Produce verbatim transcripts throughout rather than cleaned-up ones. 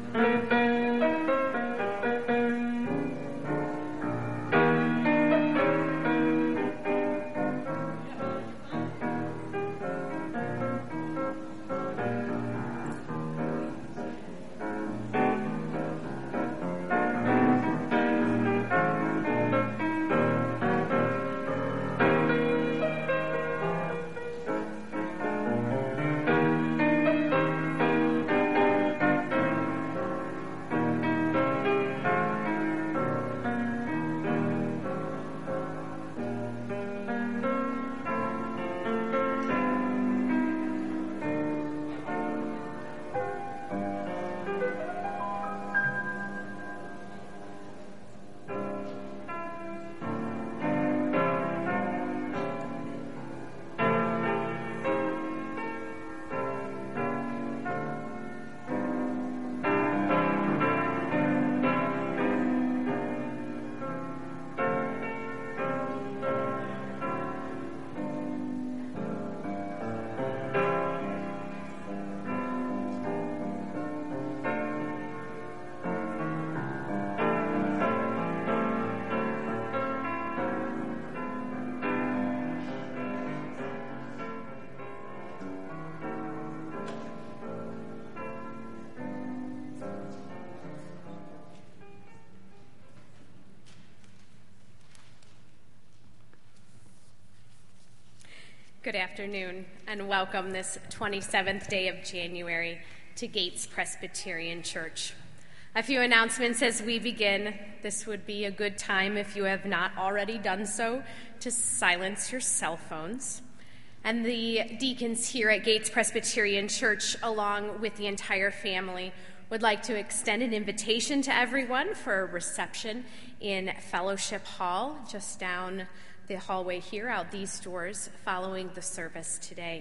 Good afternoon, and welcome this twenty-seventh day of January to Gates Presbyterian Church. A few announcements as we begin. This would be a good time, if you have not already done so, to silence your cell phones. And the deacons here at Gates Presbyterian Church, along with the entire family, would like to extend an invitation to everyone for a reception in Fellowship Hall, just down the hallway here, out these doors, following the service today.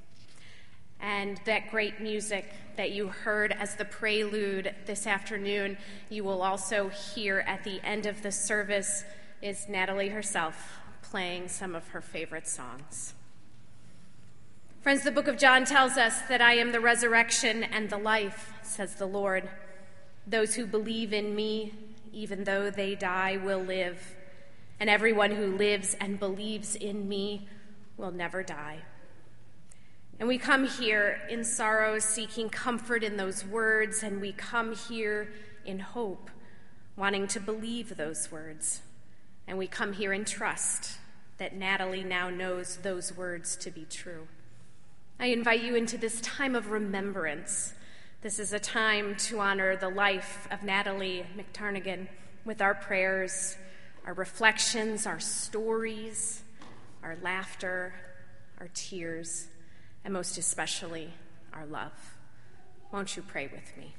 And that great music that you heard as the prelude this afternoon, you will also hear at the end of the service is Natalie herself playing some of her favorite songs. Friends, the book of John tells us that I am the resurrection and the life, says the Lord. Those who believe in me, even though they die, will live. And everyone who lives and believes in me will never die. And we come here in sorrow, seeking comfort in those words, and we come here in hope, wanting to believe those words. And we come here in trust that Natalie now knows those words to be true. I invite you into this time of remembrance. This is a time to honor the life of Natalie McTarnigan with our prayers, our reflections, our stories, our laughter, our tears, and most especially, our love. Won't you pray with me?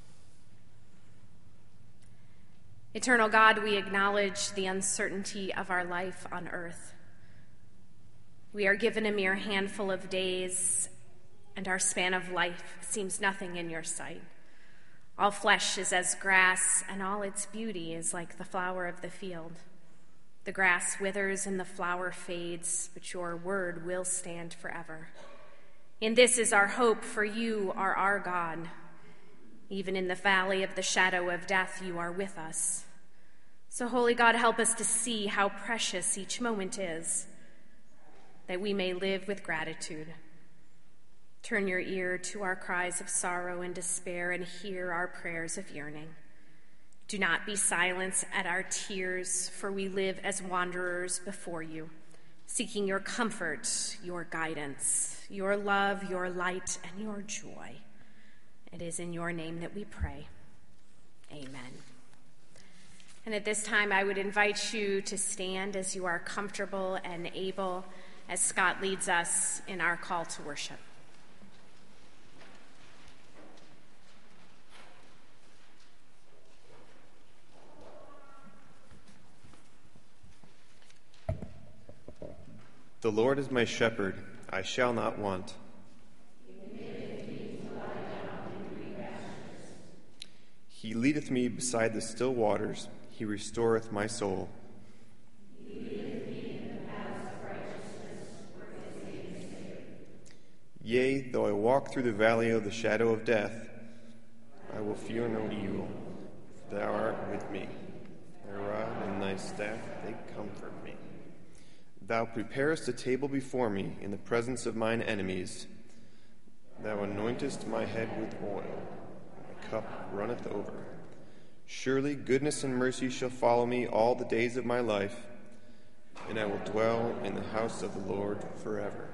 Eternal God, we acknowledge the uncertainty of our life on earth. We are given a mere handful of days, and our span of life seems nothing in your sight. All flesh is as grass, and all its beauty is like the flower of the field. The grass withers and the flower fades, but your word will stand forever. In this is our hope, for you are our God. Even in the valley of the shadow of death, you are with us. So, Holy God, help us to see how precious each moment is, that we may live with gratitude. Turn your ear to our cries of sorrow and despair and hear our prayers of yearning. Do not be silent at our tears, for we live as wanderers before you, seeking your comfort, your guidance, your love, your light, and your joy. It is in your name that we pray. Amen. And at this time, I would invite you to stand as you are comfortable and able as Scott leads us in our call to worship. The Lord is my shepherd, I shall not want. He leadeth me beside the still waters, he restoreth my soul. He leadeth me in the paths of righteousness for his name's sake. Yea, though I walk through the valley of the shadow of death, I will fear no evil, for thou art with me. Thy rod and thy staff, they comfort me. Thou preparest a table before me in the presence of mine enemies. Thou anointest my head with oil, my cup runneth over. Surely goodness and mercy shall follow me all the days of my life, and I will dwell in the house of the Lord forever.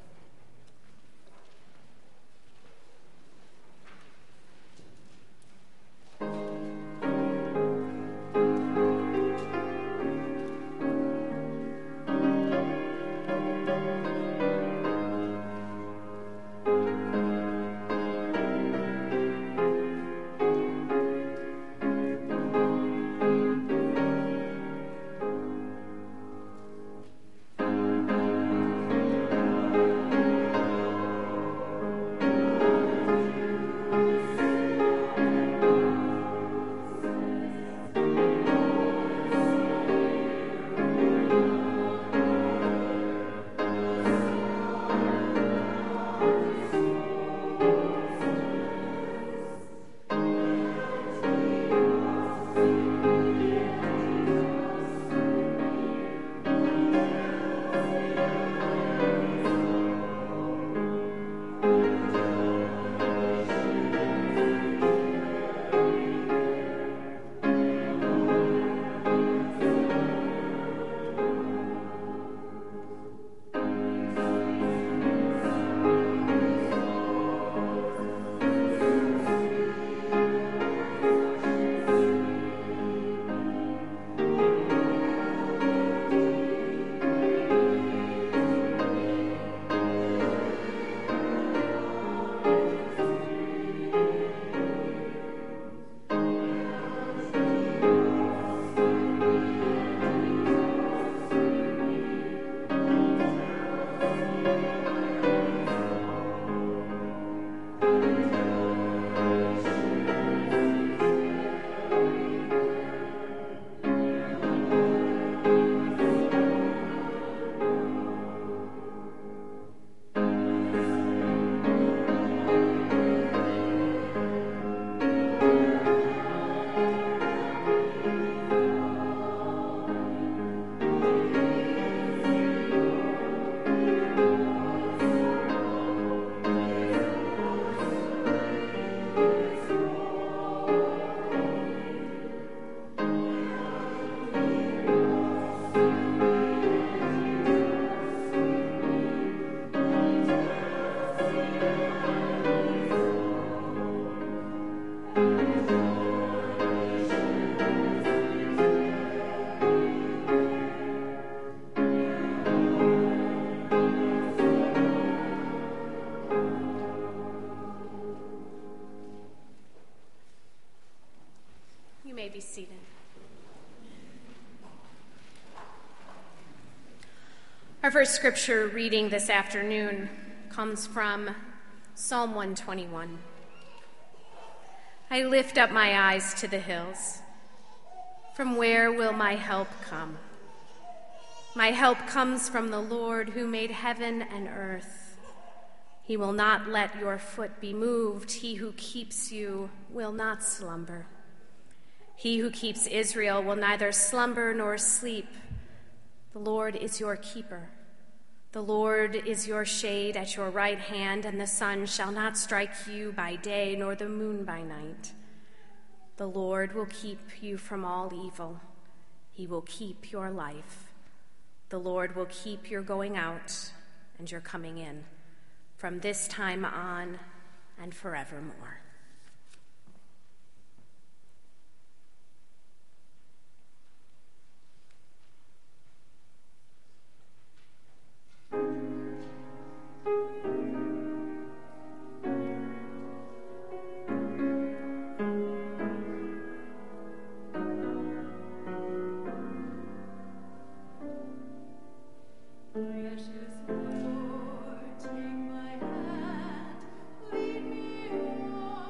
Be seated. Our first scripture reading this afternoon comes from Psalm one twenty-one. I lift up my eyes to the hills. From where will my help come? My help comes from the Lord who made heaven and earth. He will not let your foot be moved. He who keeps you will not slumber. He who keeps Israel will neither slumber nor sleep. The Lord is your keeper. The Lord is your shade at your right hand, and the sun shall not strike you by day, nor the moon by night. The Lord will keep you from all evil. He will keep your life. The Lord will keep your going out and your coming in from this time on and forevermore. Precious Lord, take my hand, lead me on.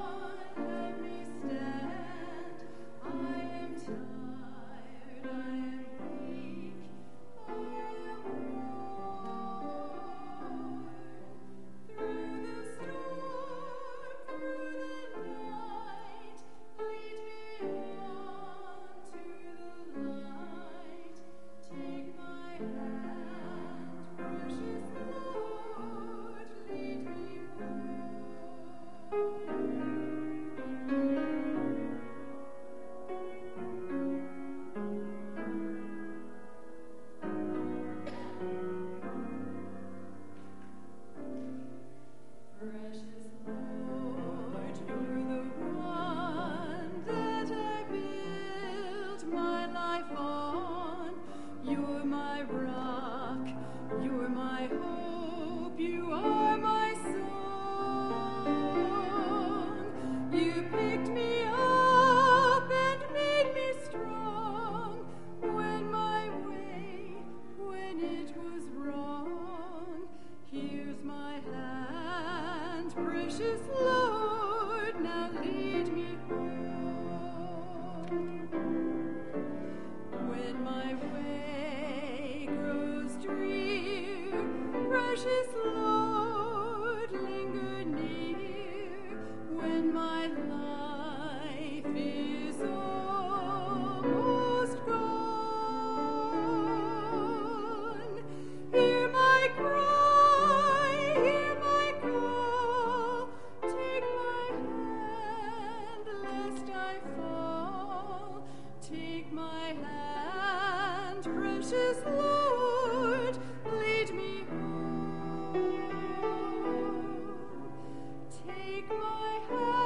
Precious Lord, linger near when my life is almost gone. Hear my cry, hear my call. Take my hand lest I fall. Take my hand, precious Lord, lead me home. Take my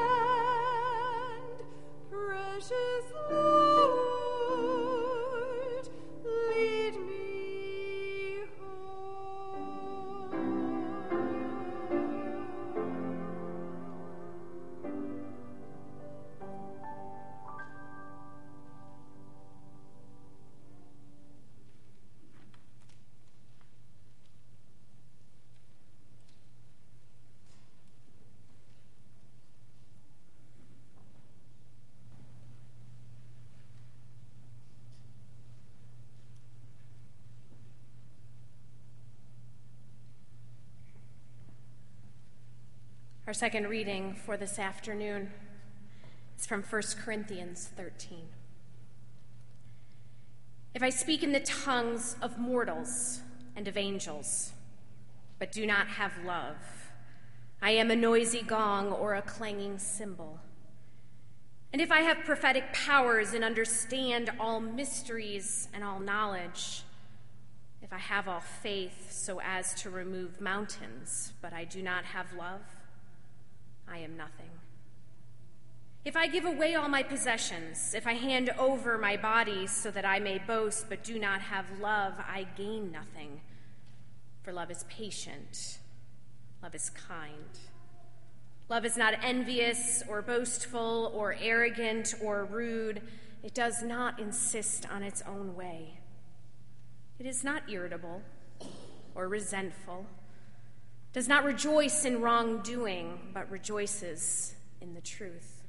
hand, precious Lord, lead me home. Our second reading for this afternoon is from First Corinthians thirteen. If I speak in the tongues of mortals and of angels, but do not have love, I am a noisy gong or a clanging cymbal. And if I have prophetic powers and understand all mysteries and all knowledge, if I have all faith so as to remove mountains, but I do not have love, I am nothing. If I give away all my possessions, if I hand over my body so that I may boast but do not have love, I gain nothing. For love is patient, love is kind. Love is not envious or boastful or arrogant or rude. It does not insist on its own way. It is not irritable or resentful, does not rejoice in wrongdoing, but rejoices in the truth.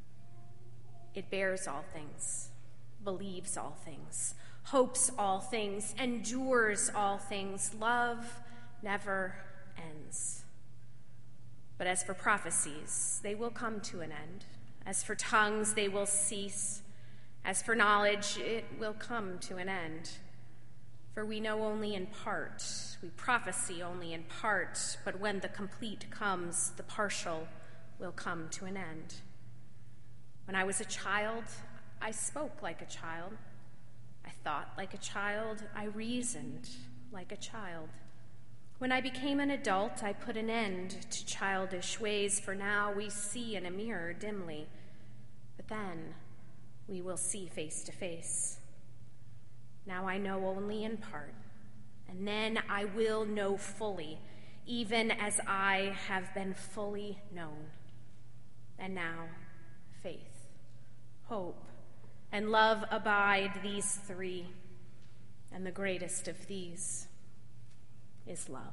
It bears all things, believes all things, hopes all things, endures all things. Love never ends. But as for prophecies, they will come to an end. As for tongues, they will cease. As for knowledge, it will come to an end. For we know only in part, we prophesy only in part, but when the complete comes, the partial will come to an end. When I was a child, I spoke like a child. I thought like a child. I reasoned like a child. When I became an adult, I put an end to childish ways, for now we see in a mirror dimly, but then we will see face to face. Now I know only in part, and then I will know fully, even as I have been fully known. And now faith, hope, and love abide, these three, and the greatest of these is love.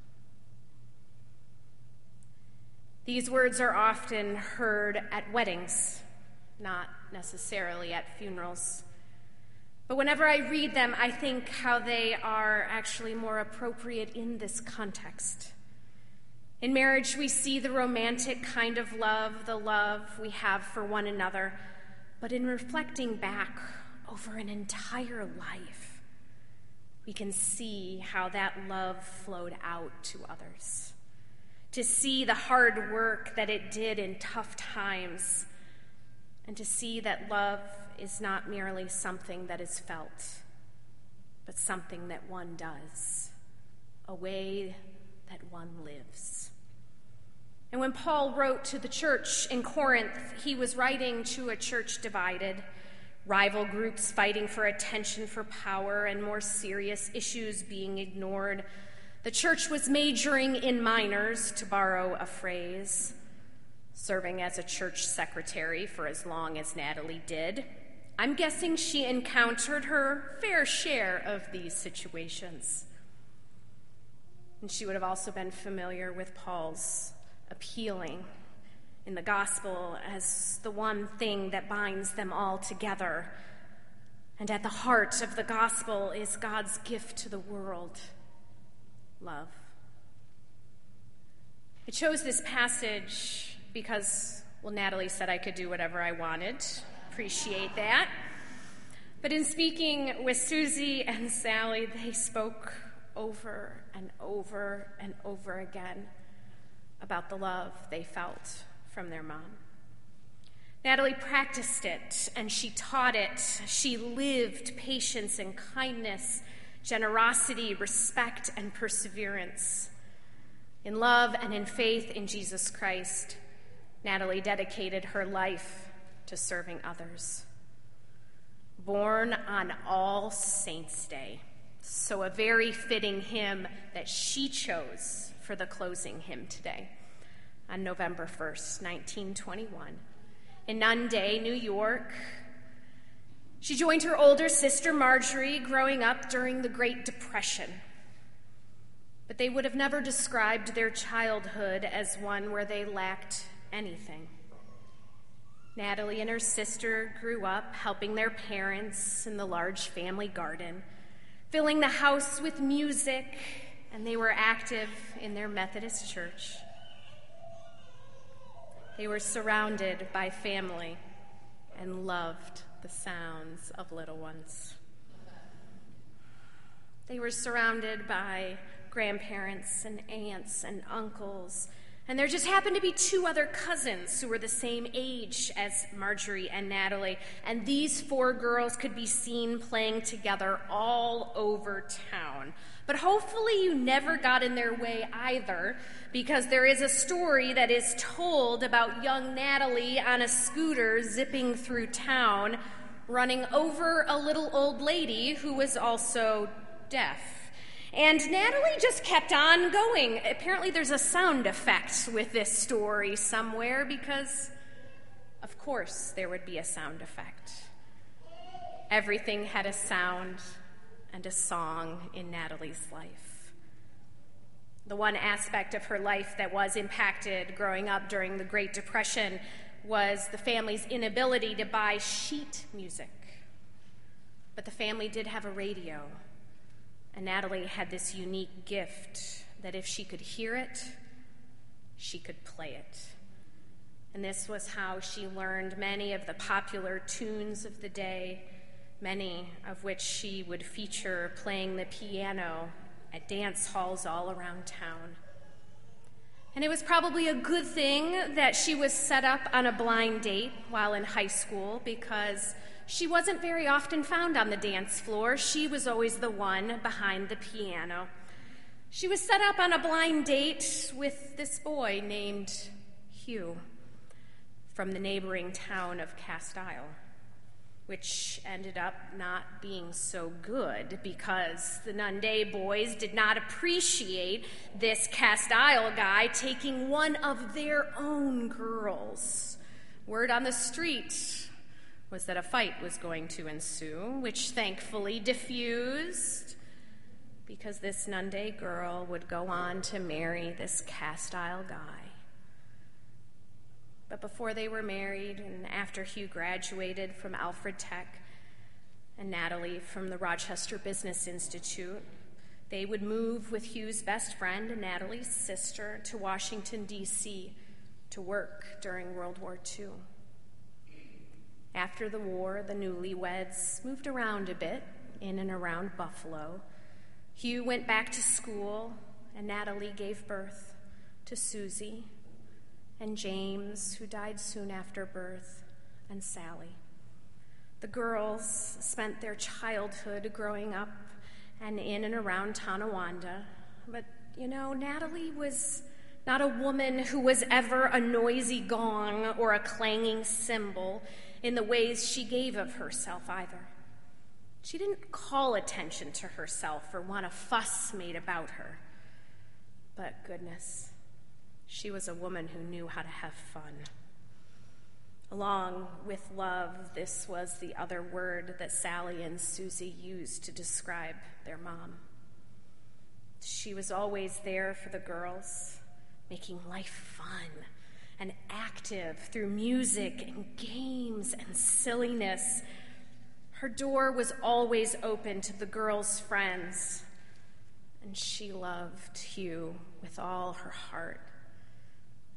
These words are often heard at weddings, not necessarily at funerals. But whenever I read them, I think how they are actually more appropriate in this context. In marriage, we see the romantic kind of love, the love we have for one another. But in reflecting back over an entire life, we can see how that love flowed out to others. To see the hard work that it did in tough times, and to see that love is not merely something that is felt, but something that one does, a way that one lives. And when Paul wrote to the church in Corinth, he was writing to a church divided, rival groups fighting for attention, for power, and more serious issues being ignored. The church was majoring in minors, to borrow a phrase, serving as a church secretary for as long as Natalie did. I'm guessing she encountered her fair share of these situations. And she would have also been familiar with Paul's appealing in the gospel as the one thing that binds them all together. And at the heart of the gospel is God's gift to the world, love. I chose this passage because, well, Natalie said I could do whatever I wanted. Appreciate that. But in speaking with Susie and Sally, they spoke over and over and over again about the love they felt from their mom. Natalie practiced it, and she taught it. She lived patience and kindness, generosity, respect, and perseverance. In love and in faith in Jesus Christ, Natalie dedicated her life to serving others. Born on All Saints' Day, so a very fitting hymn that she chose for the closing hymn today, on November first, nineteen twenty-one. In Nunde, New York, she joined her older sister Marjorie growing up during the Great Depression. But they would have never described their childhood as one where they lacked anything. Natalie and her sister grew up helping their parents in the large family garden, filling the house with music, and they were active in their Methodist church. They were surrounded by family and loved the sounds of little ones. They were surrounded by grandparents and aunts and uncles, and there just happened to be two other cousins who were the same age as Marjorie and Natalie, and these four girls could be seen playing together all over town. But hopefully you never got in their way either, because there is a story that is told about young Natalie on a scooter zipping through town, running over a little old lady who was also deaf. And Natalie just kept on going. Apparently there's a sound effect with this story somewhere, because of course there would be a sound effect. Everything had a sound and a song in Natalie's life. The one aspect of her life that was impacted growing up during the Great Depression was the family's inability to buy sheet music. But the family did have a radio, and Natalie had this unique gift that if she could hear it, she could play it. And this was how she learned many of the popular tunes of the day, many of which she would feature playing the piano at dance halls all around town. And it was probably a good thing that she was set up on a blind date while in high school, because she wasn't very often found on the dance floor. She was always the one behind the piano. She was set up on a blind date with this boy named Hugh from the neighboring town of Cast Isle, which ended up not being so good because the Nunde boys did not appreciate this Cast Isle guy taking one of their own girls. Word on the street was that a fight was going to ensue, which thankfully diffused because this Nunde girl would go on to marry this Cast Isle guy. But before they were married, and after Hugh graduated from Alfred Tech and Natalie from the Rochester Business Institute, they would move with Hugh's best friend and Natalie's sister to Washington, D C to work during World War Two. After the war, the newlyweds moved around a bit in and around Buffalo. Hugh went back to school, and Natalie gave birth to Susie and James, who died soon after birth, and Sally. The girls spent their childhood growing up and in and around Tonawanda. But, you know, Natalie was not a woman who was ever a noisy gong or a clanging cymbal in the ways she gave of herself either. She didn't call attention to herself or want a fuss made about her. But goodness, she was a woman who knew how to have fun. Along with love, this was the other word that Sally and Susie used to describe their mom. She was always there for the girls, making life fun and active through music and games and silliness. Her door was always open to the girls' friends, and she loved Hugh with all her heart.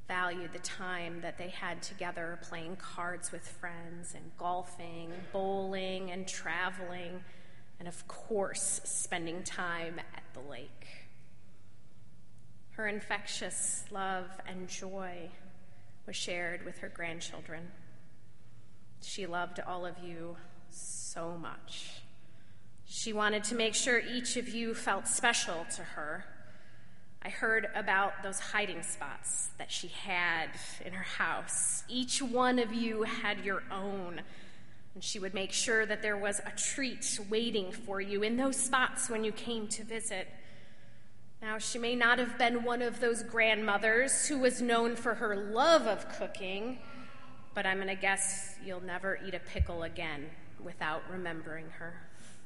valued the time that they had together playing cards with friends and golfing, bowling, and traveling, and of course, spending time at the lake. Her infectious love and joy was shared with her grandchildren. She loved all of you so much. She wanted to make sure each of you felt special to her. I heard about those hiding spots that she had in her house. Each one of you had your own, and she would make sure that there was a treat waiting for you in those spots when you came to visit. Now, she may not have been one of those grandmothers who was known for her love of cooking, but I'm going to guess you'll never eat a pickle again without remembering her.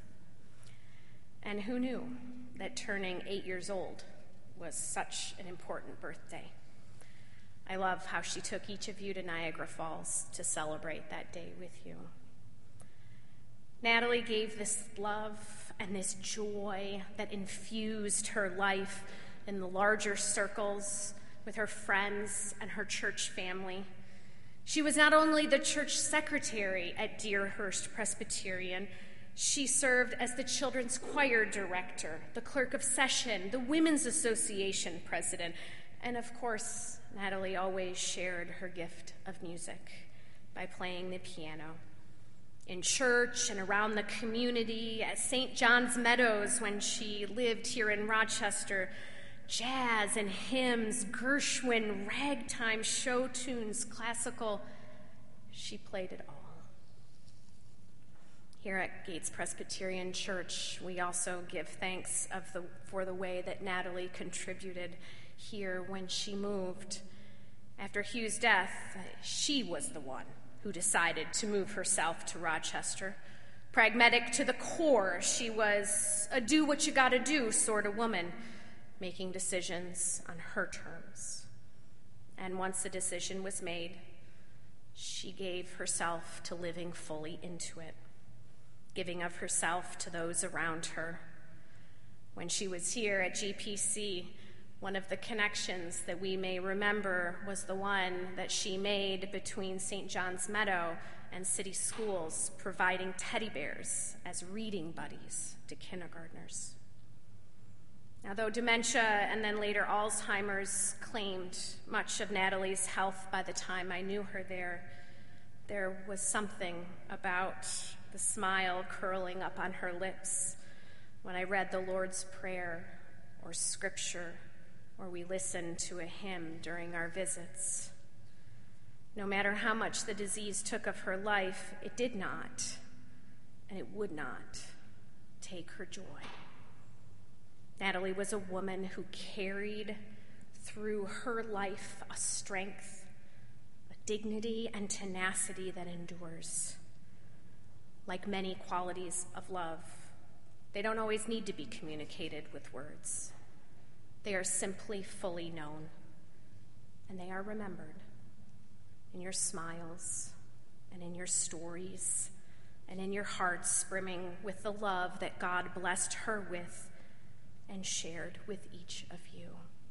And who knew that turning eight years old was such an important birthday? I love how she took each of you to Niagara Falls to celebrate that day with you. Natalie gave this love and this joy that infused her life in the larger circles with her friends and her church family. She was not only the church secretary at Deerhurst Presbyterian, she served as the children's choir director, the clerk of session, the Women's Association president, and of course, Natalie always shared her gift of music by playing the piano. In church and around the community, at Saint John's Meadows when she lived here in Rochester, jazz and hymns, Gershwin, ragtime, show tunes, classical, she played it all. Here at Gates Presbyterian Church, we also give thanks of the, for the way that Natalie contributed here when she moved. After Hugh's death, she was the one who decided to move herself to Rochester. Pragmatic to the core, she was a do-what-you-gotta-do sort of woman, making decisions on her terms. And once the decision was made, she gave herself to living fully into it, giving of herself to those around her. When she was here at G P C, one of the connections that we may remember was the one that she made between Saint John's Meadow and city schools, providing teddy bears as reading buddies to kindergartners. Now, though dementia and then later Alzheimer's claimed much of Natalie's health by the time I knew her there, there was something about the smile curling up on her lips when I read the Lord's Prayer or Scripture, or we listened to a hymn during our visits. No matter how much the disease took of her life, it did not, and it would not, take her joy. Natalie was a woman who carried through her life a strength, a dignity, and tenacity that endures. Like many qualities of love, they don't always need to be communicated with words. They are simply fully known, and they are remembered in your smiles and in your stories and in your hearts brimming with the love that God blessed her with and shared with each of you.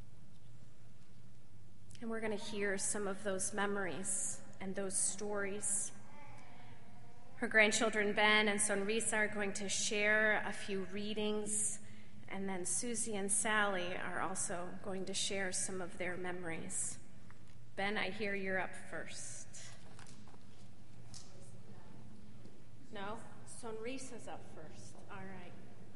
And we're going to hear some of those memories and those stories. Her grandchildren, Ben and Sonrisa, are going to share a few readings, and then Susie and Sally are also going to share some of their memories. Ben, I hear you're up first. No? Sonrisa's up first. All right.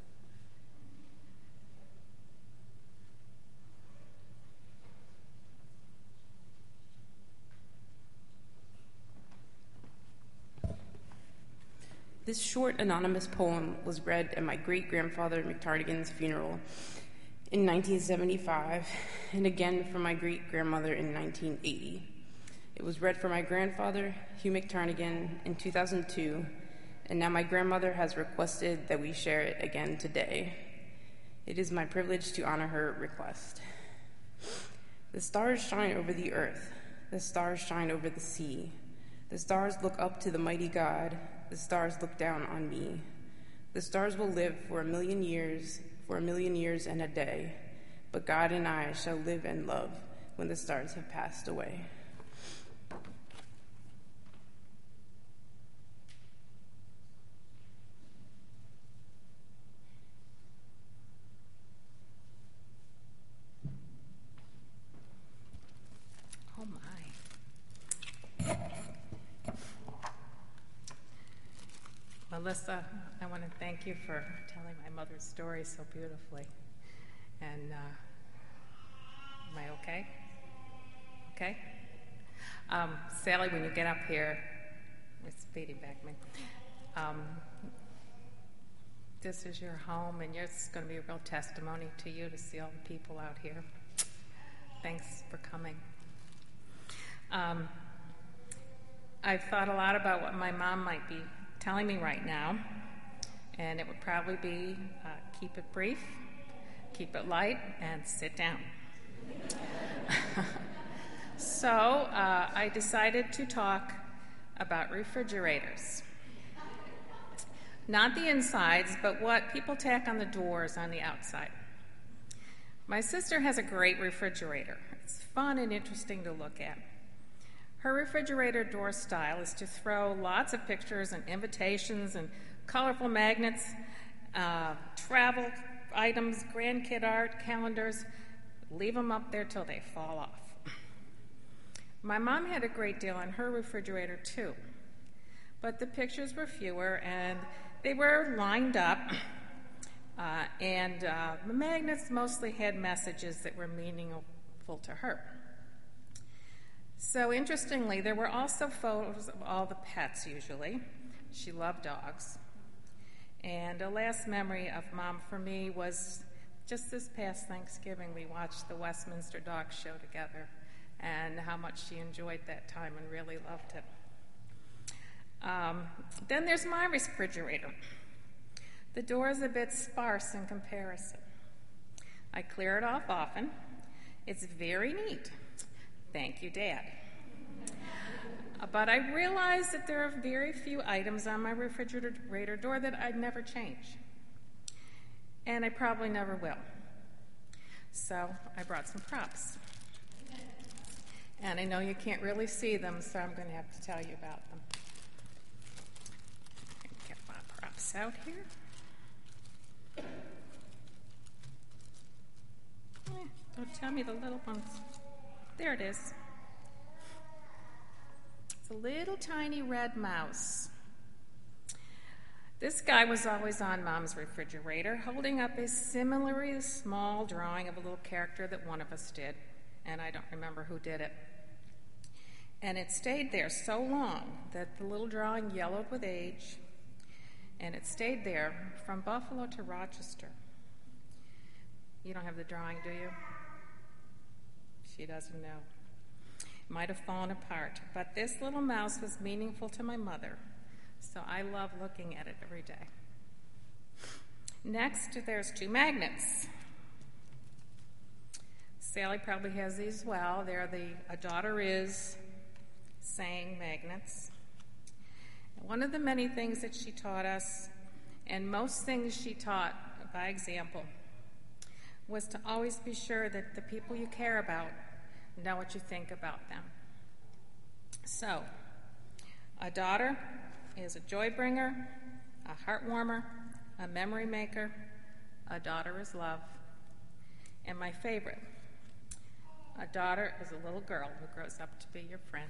This short, anonymous poem was read at my great-grandfather McTardigan's funeral in nineteen seventy-five, and again for my great-grandmother in nineteen eighty. It was read for my grandfather, Hugh McTardigan, in two thousand two, and now my grandmother has requested that we share it again today. It is my privilege to honor her request. The stars shine over the earth. The stars shine over the sea. The stars look up to the mighty God. The stars look down on me. The stars will live for a million years, for a million years and a day. But God and I shall live and love when the stars have passed away. Oh my. Melissa, I want to thank you for telling my mother's story so beautifully. And uh, am I okay? Okay? Um, Sally, when you get up here, it's feeding back me. Um, this is your home, and it's going to be a real testimony to you to see all the people out here. Thanks for coming. Um, I've thought a lot about what my mom might be telling me right now, and it would probably be uh, keep it brief, keep it light, and sit down. So uh, I decided to talk about refrigerators. Not the insides, but what people tack on the doors on the outside. My sister has a great refrigerator. It's fun and interesting to look at. Her refrigerator door style is to throw lots of pictures and invitations and colorful magnets, uh, travel items, grandkid art, calendars, leave them up there till they fall off. My mom had a great deal on her refrigerator too, but the pictures were fewer and they were lined up, uh, and uh, the magnets mostly had messages that were meaningful to her. So interestingly, there were also photos of all the pets usually. She loved dogs. And a last memory of Mom for me was just this past Thanksgiving. We watched the Westminster Dog Show together and how much she enjoyed that time and really loved it. Um, then there's my refrigerator. The door is a bit sparse in comparison. I clear it off often. It's very neat. Thank you, Dad. But I realize that there are very few items on my refrigerator door that I'd never change. And I probably never will. So I brought some props. And I know you can't really see them, so I'm going to have to tell you about them. Get my props out here. Eh, don't tell me the little ones. There it is. It's a little tiny red mouse. This guy was always on Mom's refrigerator, holding up a similarly small drawing of a little character that one of us did, and I don't remember who did it. And it stayed there so long that the little drawing yellowed with age, and it stayed there from Buffalo to Rochester. You don't have the drawing, do you? She doesn't know. It might have fallen apart, but this little mouse was meaningful to my mother, so I love looking at it every day. Next, there's two magnets. Sally probably has these as well. They're the A Daughter Is saying magnets. One of the many things that she taught us, and most things she taught by example, was to always be sure that the people you care about know what you think about them. So, a daughter is a joy bringer, a heart warmer, a memory maker. A daughter is love. And my favorite, a daughter is a little girl who grows up to be your friend.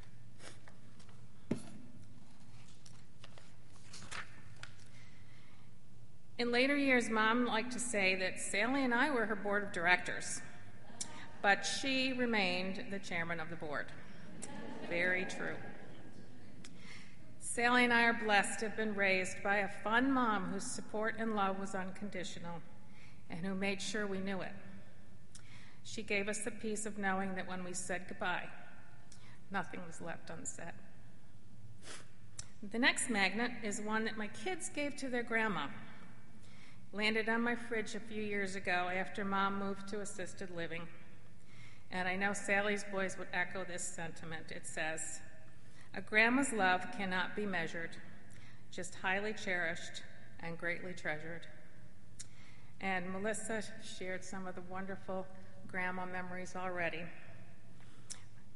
In later years, Mom liked to say that Sally and I were her board of directors, but she remained the chairman of the board. Very true. Sally and I are blessed to have been raised by a fun mom whose support and love was unconditional and who made sure we knew it. She gave us the peace of knowing that when we said goodbye, nothing was left unsaid. The next magnet is one that my kids gave to their grandma. Landed on my fridge a few years ago after Mom moved to assisted living. And I know Sally's boys would echo this sentiment. It says, "A grandma's love cannot be measured, just highly cherished and greatly treasured." And Melissa shared some of the wonderful grandma memories already.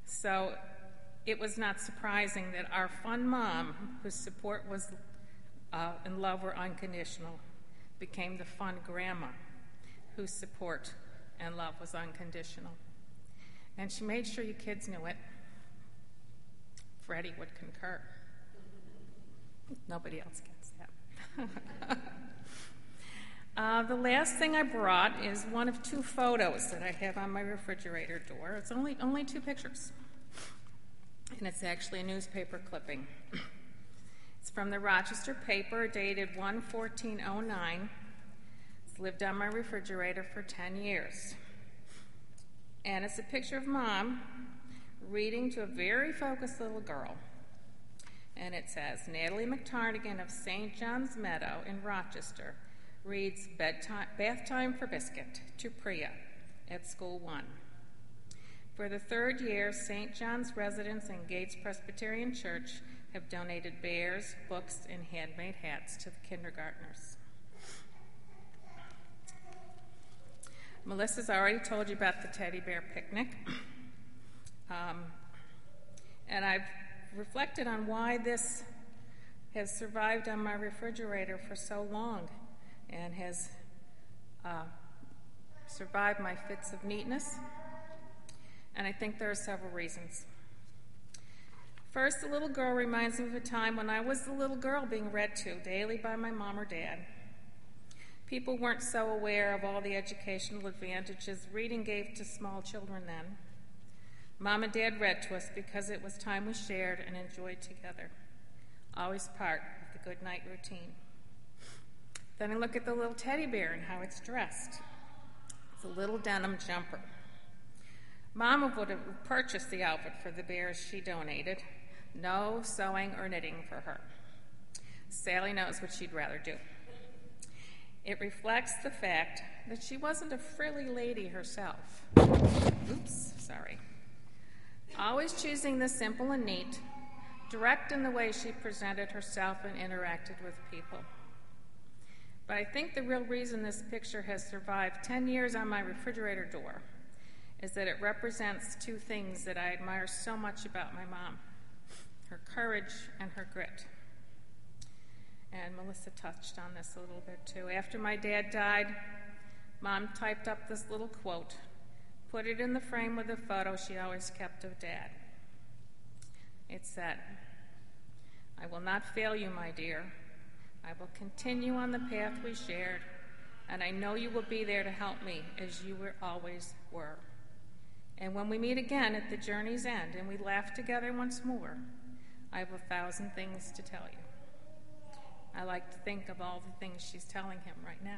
So it was not surprising that our fun mom, whose support was uh, and love were unconditional, became the fun grandma, whose support and love was unconditional. And she made sure you kids knew it. Freddie would concur. Nobody else gets that. uh, the last thing I brought is one of two photos that I have on my refrigerator door. It's only, only two pictures. And it's actually a newspaper clipping. It's from the Rochester paper, dated one fourteen oh nine. It's lived on my refrigerator for ten years. And it's a picture of Mom reading to a very focused little girl. And it says, Natalie McTarnigan of Saint John's Meadow in Rochester reads bedtime, Bath Time for Biscuit to Priya at School One. For the third year, Saint John's residents and Gates Presbyterian Church have donated bears, books, and handmade hats to the kindergartners. Melissa's already told you about the teddy bear picnic. Um, and I've reflected on why this has survived on my refrigerator for so long and has uh, survived my fits of neatness. And I think there are several reasons. First, the little girl reminds me of a time when I was the little girl being read to daily by my mom or dad. People weren't so aware of all the educational advantages reading gave to small children then. Mom and Dad read to us because it was time we shared and enjoyed together, always part of the good night routine. Then I look at the little teddy bear and how it's dressed. It's a little denim jumper. Mama would have purchased the outfit for the bears she donated. No sewing or knitting for her. Sally knows what she'd rather do. It reflects the fact that she wasn't a frilly lady herself. Oops, sorry. Always choosing the simple and neat, direct in the way she presented herself and interacted with people. But I think the real reason this picture has survived ten years on my refrigerator door is that it represents two things that I admire so much about my mom, her courage and her grit. And Melissa touched on this a little bit too. After my dad died, Mom typed up this little quote, put it in the frame with a photo she always kept of Dad. It said, I will not fail you, my dear. I will continue on the path we shared, and I know you will be there to help me as you were always were. And when we meet again at the journey's end and we laugh together once more, I have a thousand things to tell you. I like to think of all the things she's telling him right now.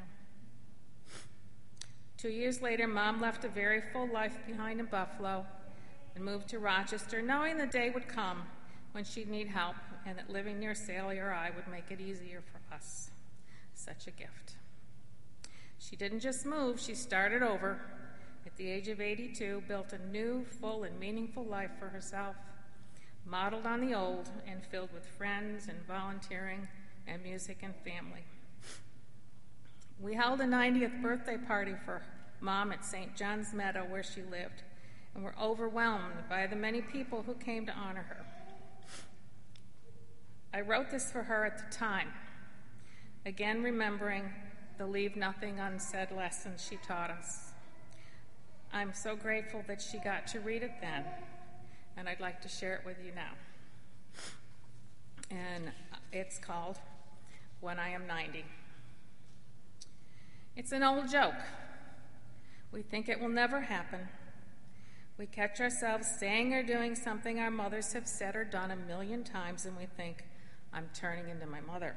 Two years later, Mom left a very full life behind in Buffalo and moved to Rochester, knowing the day would come when she'd need help and that living near Sally or I would make it easier for us. Such a gift. She didn't just move, she started over. At the age of eighty-two, built a new, full, and meaningful life for herself, modeled on the old and filled with friends and volunteering and music and family. We held a ninetieth birthday party for Mom at Saint John's Meadow where she lived, and were overwhelmed by the many people who came to honor her. I wrote this for her at the time, again remembering the leave nothing unsaid lesson she taught us. I'm so grateful that she got to read it then, and I'd like to share it with you now. And it's called When I Am ninety. It's an old joke. We think it will never happen. We catch ourselves saying or doing something our mothers have said or done a million times, and we think, I'm turning into my mother.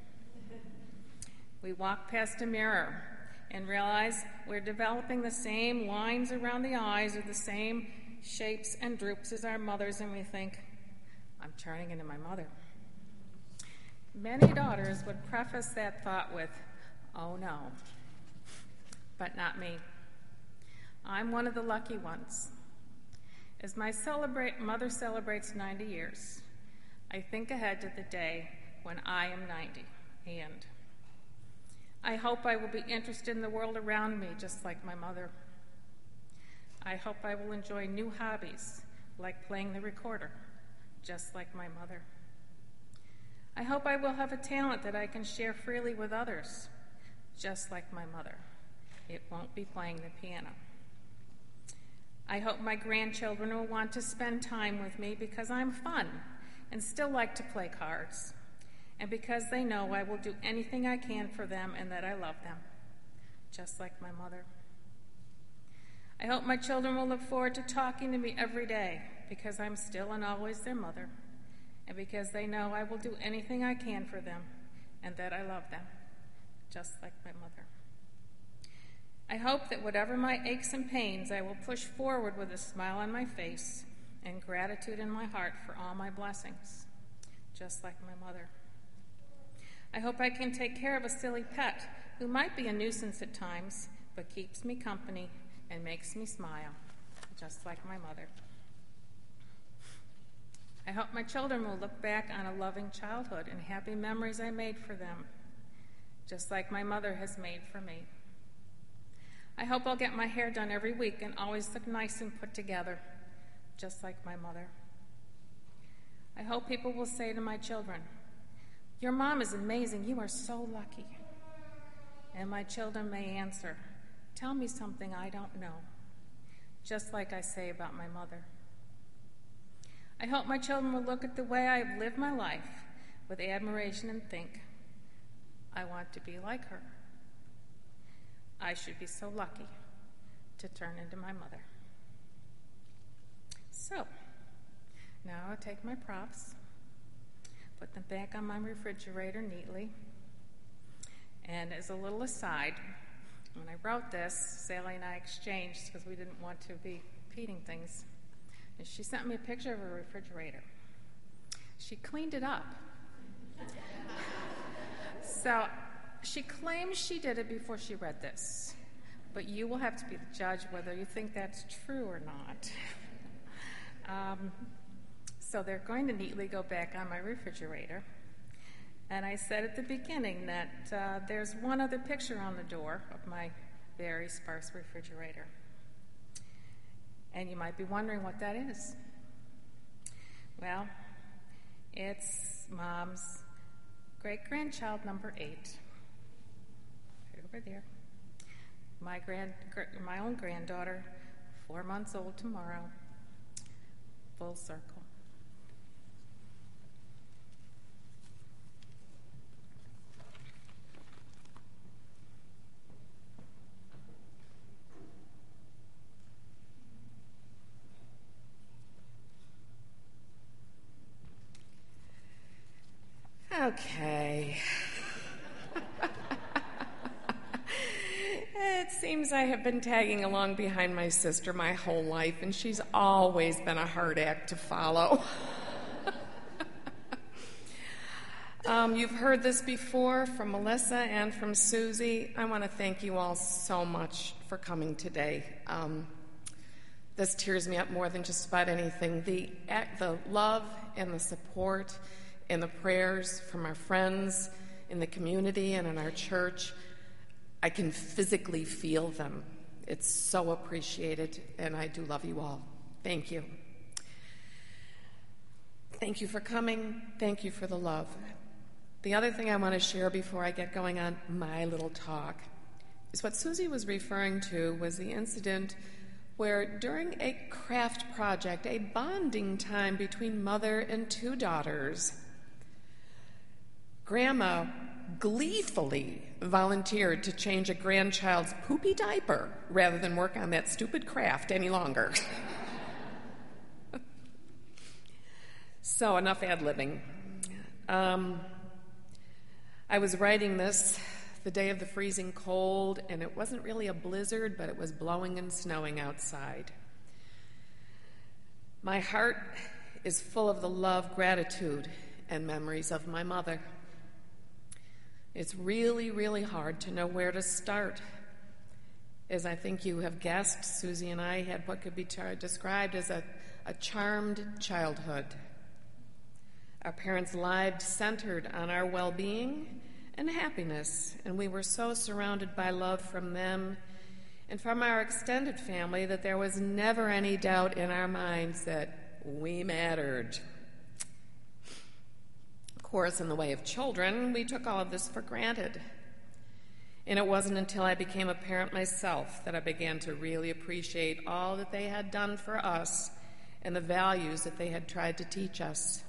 We walk past a mirror and realize we're developing the same lines around the eyes or the same shapes and droops as our mothers, and we think, I'm turning into my mother. Many daughters would preface that thought with, oh no, but not me. I'm one of the lucky ones. As my celebrate, mother celebrates ninety years, I think ahead to the day when I am ninety, and I hope I will be interested in the world around me just like my mother. I hope I will enjoy new hobbies like playing the recorder, just like my mother. I hope I will have a talent that I can share freely with others, just like my mother. It won't be playing the piano. I hope my grandchildren will want to spend time with me because I'm fun and still like to play cards, and because they know I will do anything I can for them and that I love them, just like my mother. I hope my children will look forward to talking to me every day because I'm still and always their mother, and because they know I will do anything I can for them and that I love them, just like my mother. I hope that whatever my aches and pains, I will push forward with a smile on my face and gratitude in my heart for all my blessings, just like my mother. I hope I can take care of a silly pet who might be a nuisance at times, but keeps me company and makes me smile, just like my mother. I hope my children will look back on a loving childhood and happy memories I made for them, just like my mother has made for me. I hope I'll get my hair done every week and always look nice and put together, just like my mother. I hope people will say to my children, "Your mom is amazing. You are so lucky." And my children may answer, "Tell me something I don't know," just like I say about my mother. I hope my children will look at the way I've lived my life with admiration and think, "I want to be like her. I should be so lucky to turn into my mother." So, now I'll take my props, put them back on my refrigerator neatly. And as a little aside, when I wrote this, Sally and I exchanged because we didn't want to be repeating things. And she sent me a picture of her refrigerator. She cleaned it up. So she claims she did it before she read this, but you will have to be the judge whether you think that's true or not. Um, so they're going to neatly go back on my refrigerator. And I said at the beginning that uh, there's one other picture on the door of my very sparse refrigerator. And you might be wondering what that is. Well, it's Mom's great-grandchild number eight. Right over there. My grand, my own granddaughter, four months old tomorrow. Full circle. Okay. It seems I have been tagging along behind my sister my whole life, and she's always been a hard act to follow. um, you've heard this before from Melissa and from Susie. I want to thank you all so much for coming today. Um, this tears me up more than just about anything. The, the love and the support and the prayers from our friends in the community and in our church, I can physically feel them. It's so appreciated, and I do love you all. Thank you. Thank you for coming. Thank you for the love. The other thing I want to share before I get going on my little talk is what Susie was referring to was the incident where during a craft project, a bonding time between mother and two daughters, Grandma gleefully volunteered to change a grandchild's poopy diaper rather than work on that stupid craft any longer. So enough ad-libbing. Um, I was writing this the day of the freezing cold, and it wasn't really a blizzard, but it was blowing and snowing outside. My heart is full of the love, gratitude, and memories of my mother. It's really, really hard to know where to start. As I think you have guessed, Susie and I had what could be tar- described as a, a charmed childhood. Our parents' lives centered on our well-being and happiness, and we were so surrounded by love from them and from our extended family that there was never any doubt in our minds that we mattered. Of course, in the way of children, we took all of this for granted. And it wasn't until I became a parent myself that I began to really appreciate all that they had done for us and the values that they had tried to teach us.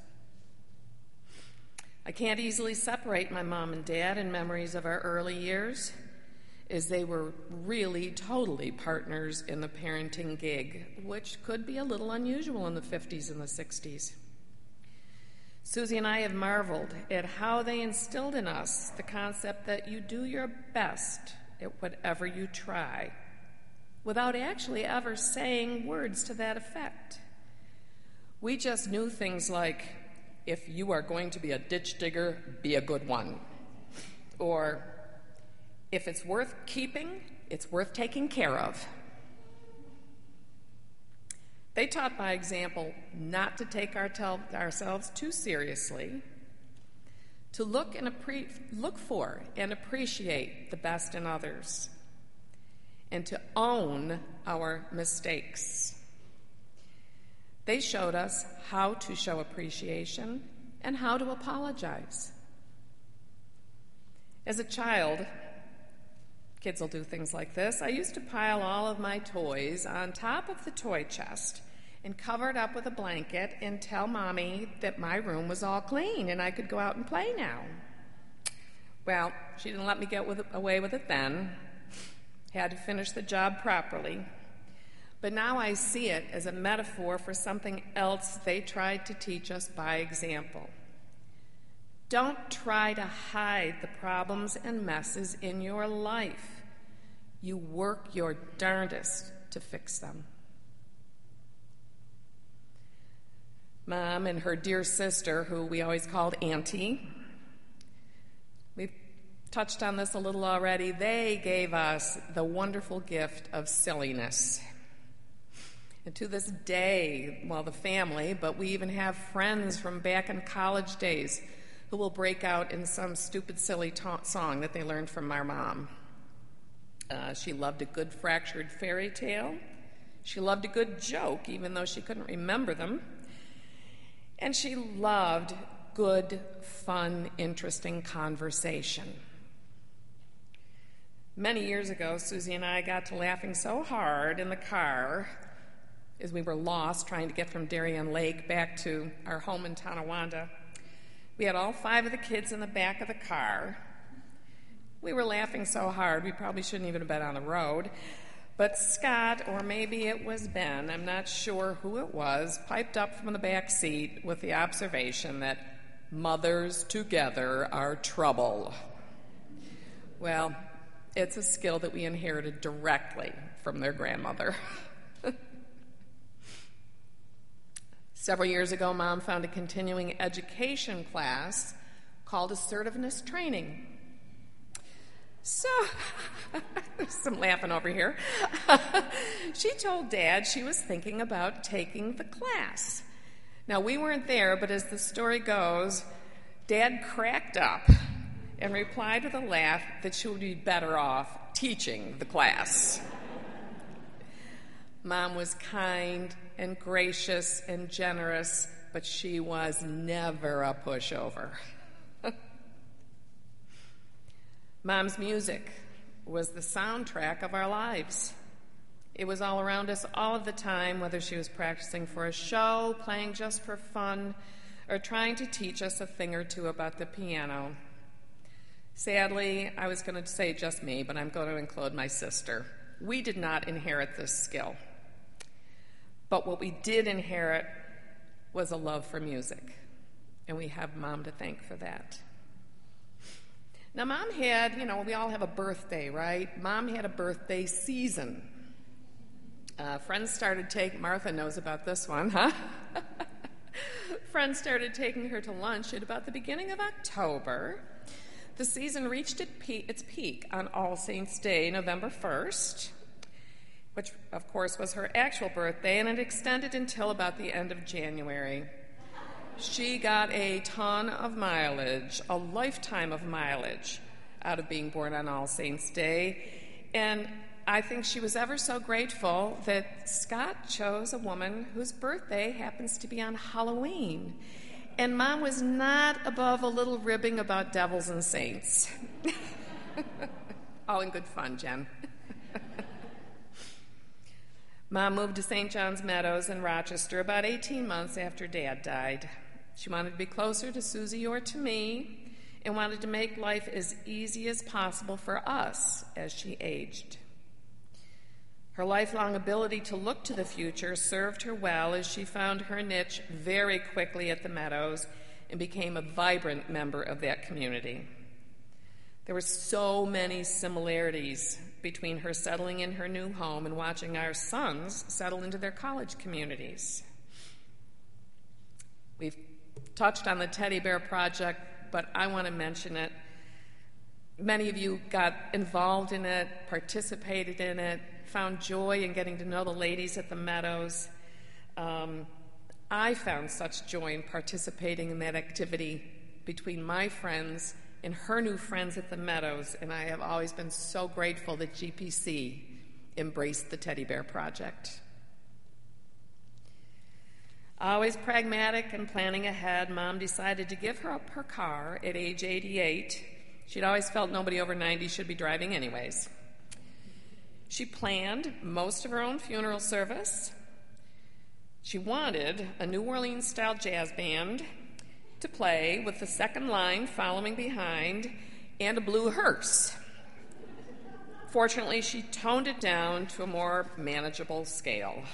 I can't easily separate my mom and dad in memories of our early years, as they were really totally partners in the parenting gig, which could be a little unusual in the fifties and the sixties. Susie and I have marveled at how they instilled in us the concept that you do your best at whatever you try, without actually ever saying words to that effect. We just knew things like, if you are going to be a ditch digger, be a good one. Or, if it's worth keeping, it's worth taking care of. They taught by example not to take our tel- ourselves too seriously, to look and appre- look for and appreciate the best in others, and to own our mistakes. They showed us how to show appreciation and how to apologize. As a child, kids will do things like this. I used to pile all of my toys on top of the toy chest and cover it up with a blanket and tell Mommy that my room was all clean and I could go out and play now. Well, she didn't let me get with it, away with it then. Had to finish the job properly. But now I see it as a metaphor for something else they tried to teach us by example. Don't try to hide the problems and messes in your life. You work your darndest to fix them. Mom and her dear sister, who we always called Auntie, we've touched on this a little already, they gave us the wonderful gift of silliness. And to this day, well, the family, but we even have friends from back in college days who will break out in some stupid, silly ta- song that they learned from our mom. Uh, she loved a good fractured fairy tale. She loved a good joke, even though she couldn't remember them. And she loved good, fun, interesting conversation. Many years ago, Susie and I got to laughing so hard in the car as we were lost trying to get from Darien Lake back to our home in Tonawanda. We had all five of the kids in the back of the car. We were laughing so hard we probably shouldn't even have been on the road. But Scott, or maybe it was Ben, I'm not sure who it was, piped up from the back seat with the observation that mothers together are trouble. Well, it's a skill that we inherited directly from their grandmother. Several years ago, Mom found a continuing education class called Assertiveness Training. So, there's some laughing over here. She told Dad she was thinking about taking the class. Now, we weren't there, but as the story goes, Dad cracked up and replied with a laugh that she would be better off teaching the class. Mom was kind and gracious and generous, but she was never a pushover. Mom's music was the soundtrack of our lives. It was all around us all of the time, whether she was practicing for a show, playing just for fun, or trying to teach us a thing or two about the piano. Sadly, I was going to say just me, but I'm going to include my sister. We did not inherit this skill. But what we did inherit was a love for music, and we have Mom to thank for that. Now, Mom had, you know, we all have a birthday, right? Mom had a birthday season. Uh, friends started taking, Martha knows about this one, huh? Friends started taking her to lunch at about the beginning of October. The season reached its peak on All Saints' Day, November first, which, of course, was her actual birthday, and it extended until about the end of January. She got a ton of mileage, a lifetime of mileage, out of being born on All Saints' Day, and I think she was ever so grateful that Scott chose a woman whose birthday happens to be on Halloween. And Mom was not above a little ribbing about devils and saints. All in good fun, Jen. Mom moved to Saint John's Meadows in Rochester about eighteen months after Dad died. She wanted to be closer to Susie or to me and wanted to make life as easy as possible for us as she aged. Her lifelong ability to look to the future served her well as she found her niche very quickly at the Meadows and became a vibrant member of that community. There were so many similarities between her settling in her new home and watching our sons settle into their college communities. We've touched on the Teddy Bear Project, but I want to mention it. Many of you got involved in it, participated in it, found joy in getting to know the ladies at the Meadows. Um, I found such joy in participating in that activity between my friends and her new friends at the Meadows, and I have always been so grateful that G P C embraced the Teddy Bear Project. Always pragmatic and planning ahead, Mom decided to give her up her car at age eighty-eight. She'd always felt nobody over ninety should be driving anyways. She planned most of her own funeral service. She wanted a New Orleans-style jazz band to play with the second line following behind and a blue hearse. Fortunately, she toned it down to a more manageable scale.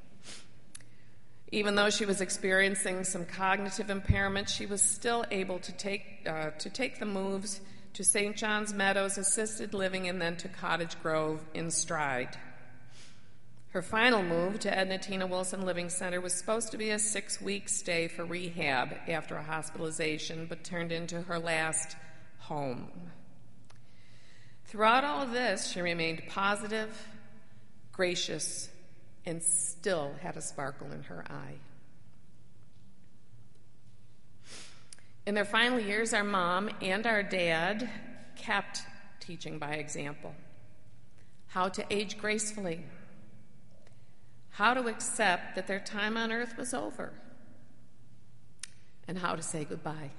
Even though she was experiencing some cognitive impairment, she was still able to take, uh, to take the moves to Saint John's Meadows Assisted Living and then to Cottage Grove in stride. Her final move to Edna Tina Wilson Living Center was supposed to be a six-week stay for rehab after a hospitalization, but turned into her last home. Throughout all of this, she remained positive, gracious, and still had a sparkle in her eye. In their final years, our mom and our dad kept teaching by example. How to age gracefully. How to accept that their time on earth was over. And how to say goodbye.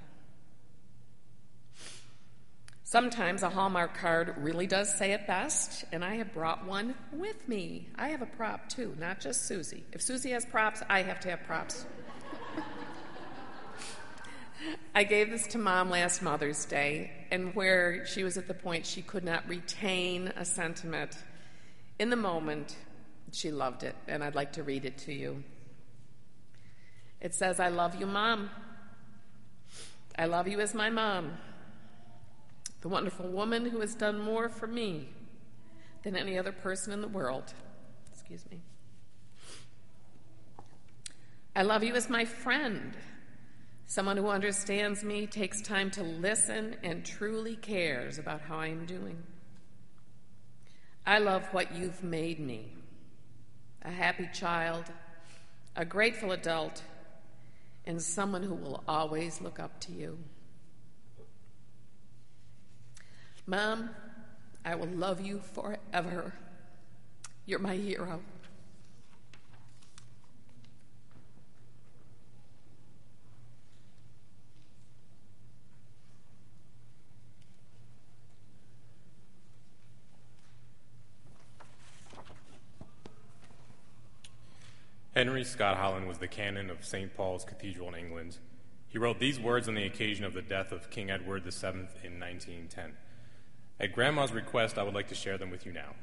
Sometimes a Hallmark card really does say it best, and I have brought one with me. I have a prop, too, not just Susie. If Susie has props, I have to have props. I gave this to Mom last Mother's Day, and where she was at the point she could not retain a sentiment, in the moment, she loved it, and I'd like to read it to you. It says, "I love you, Mom. I love you as my mom, the wonderful woman who has done more for me than any other person in the world." Excuse me. "I love you as my friend, someone who understands me, takes time to listen, and truly cares about how I am doing. I love what you've made me, a happy child, a grateful adult, and someone who will always look up to you. Mom, I will love you forever. You're my hero." Henry Scott Holland was the canon of Saint Paul's Cathedral in England. He wrote these words on the occasion of the death of King Edward the seventh in nineteen ten. At Grandma's request, I would like to share them with you now.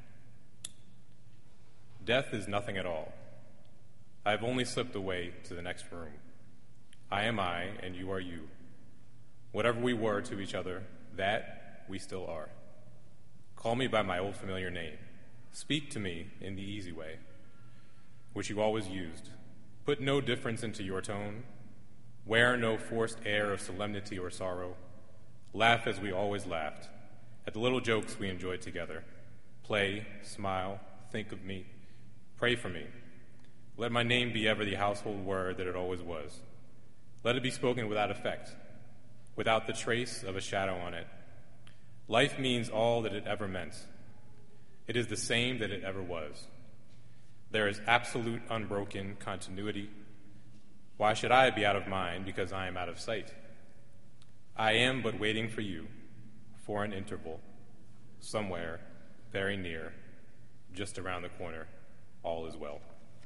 "Death is nothing at all. I have only slipped away to the next room. I am I, and you are you. Whatever we were to each other, that we still are. Call me by my old familiar name. Speak to me in the easy way, which you always used. Put no difference into your tone. Wear no forced air of solemnity or sorrow. Laugh as we always laughed, at the little jokes we enjoyed together. Play, smile, think of me. Pray for me. Let my name be ever the household word that it always was. Let it be spoken without effect, without the trace of a shadow on it. Life means all that it ever meant. It is the same that it ever was. There is absolute unbroken continuity. Why should I be out of mind because I am out of sight? I am but waiting for you, for an interval, somewhere very near, just around the corner, all is well.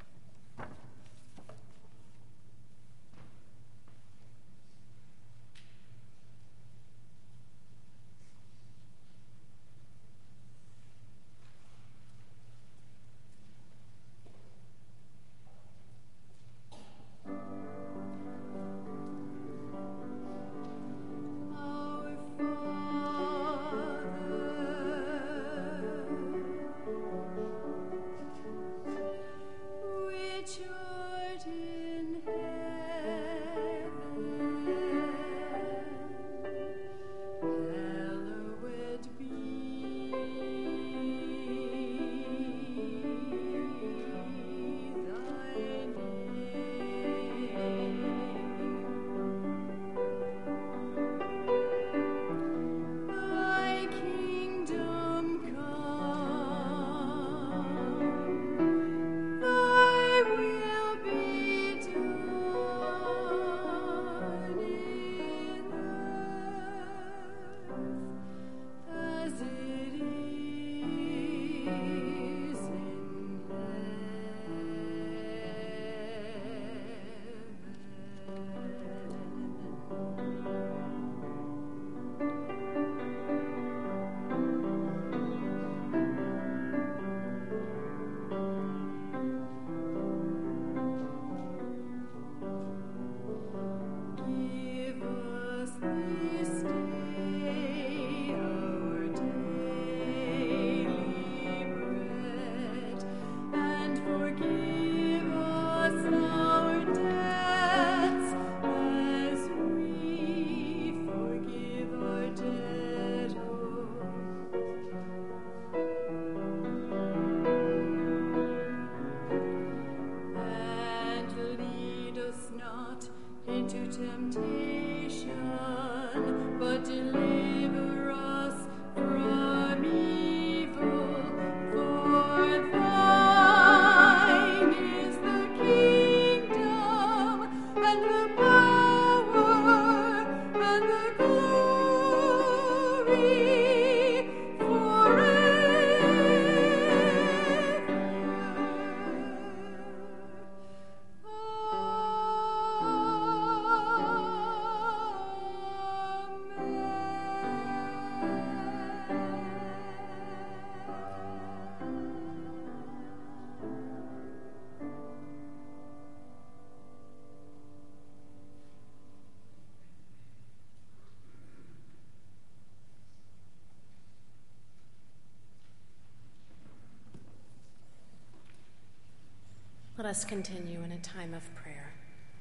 Let us continue in a time of prayer.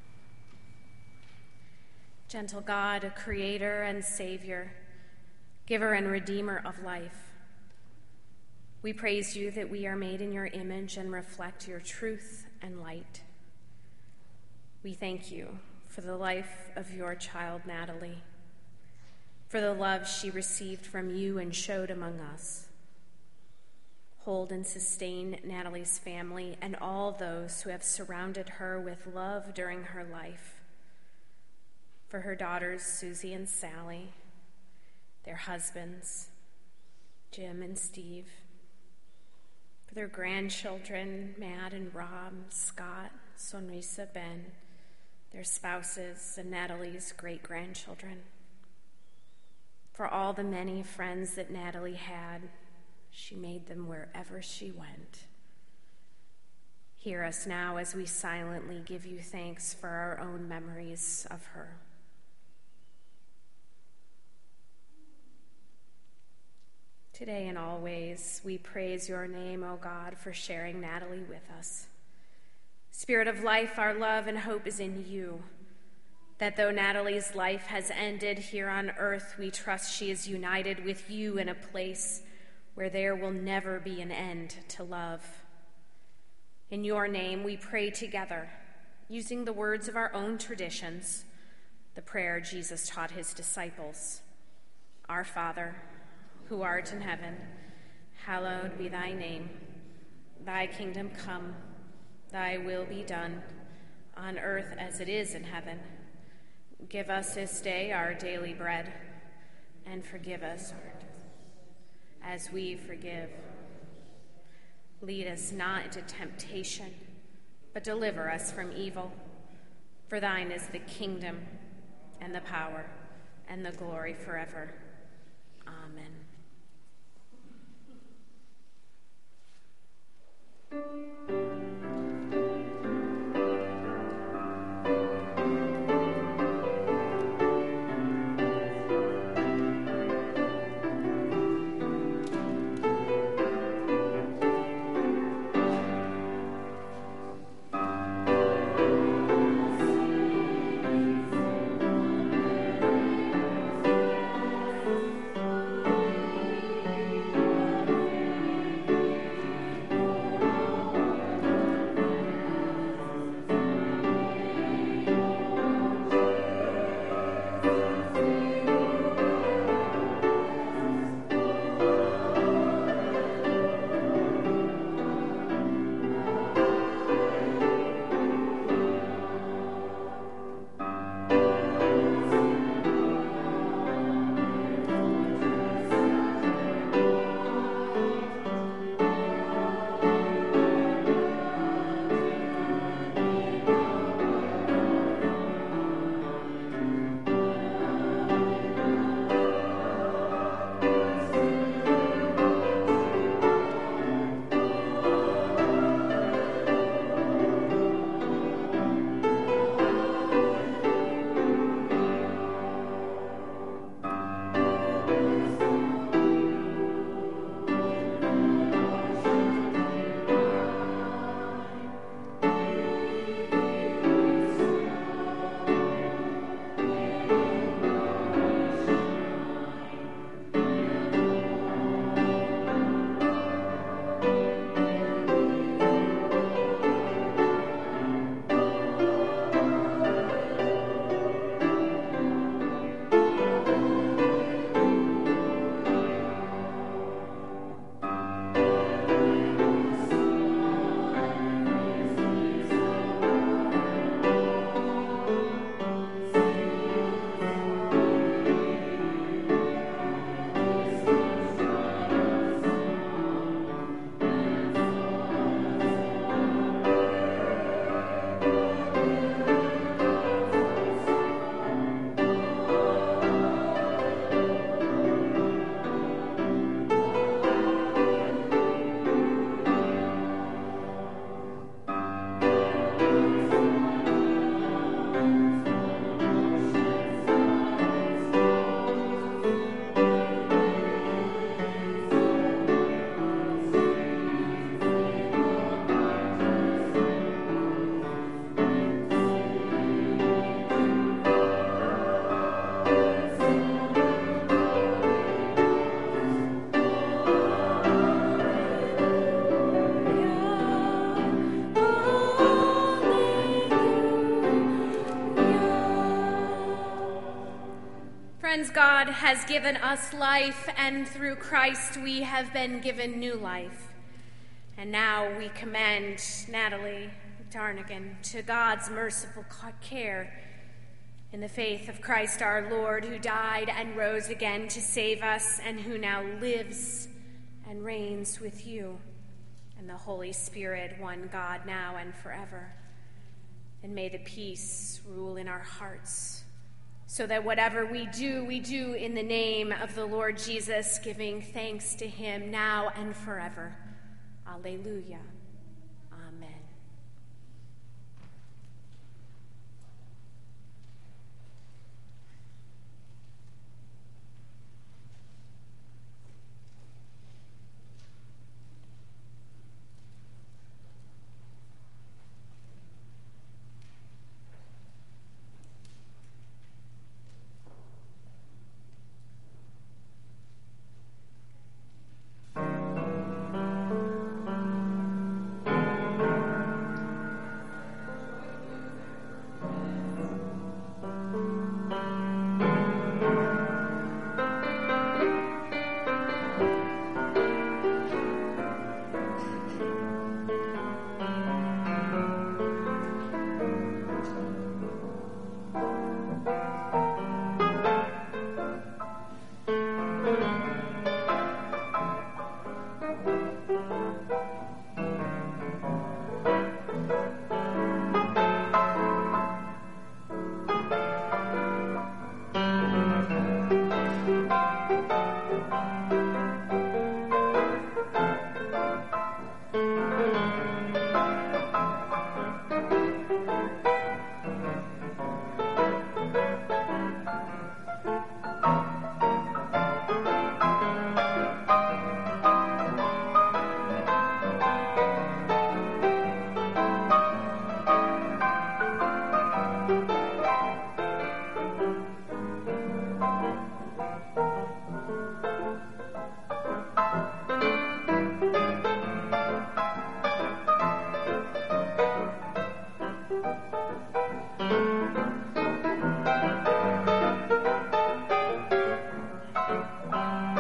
Gentle God, creator and savior, giver and redeemer of life, we praise you that we are made in your image and reflect your truth and light. We thank you for the life of your child, Natalie, for the love she received from you and showed among us. Hold and sustain Natalie's family and all those who have surrounded her with love during her life. For her daughters, Susie and Sally, their husbands, Jim and Steve, for their grandchildren, Matt and Rob, Scott, Sonrisa, Ben, their spouses, and Natalie's great-grandchildren. For all the many friends that Natalie had, she made them wherever she went. Hear us now as we silently give you thanks for our own memories of her. Today and always, we praise your name, O God, for sharing Natalie with us. Spirit of life, our love and hope is in you, that though Natalie's life has ended here on earth, we trust she is united with you in a place where there will never be an end to love. In your name, we pray together, using the words of our own traditions, the prayer Jesus taught his disciples. Our Father, who art in heaven, hallowed be thy name. Thy kingdom come, thy will be done, on earth as it is in heaven. Give us this day our daily bread, and forgive us our debts, as we forgive. Lead us not into temptation, but deliver us from evil. For thine is the kingdom, and the power, and the glory forever. Amen. Friends, God has given us life, and through Christ we have been given new life. And now we commend Natalie Darnigan to God's merciful care in the faith of Christ our Lord, who died and rose again to save us, and who now lives and reigns with you and the Holy Spirit, one God, now and forever. And may the peace rule in our hearts, so that whatever we do, we do in the name of the Lord Jesus, giving thanks to him now and forever. Alleluia. Amen. Thank you.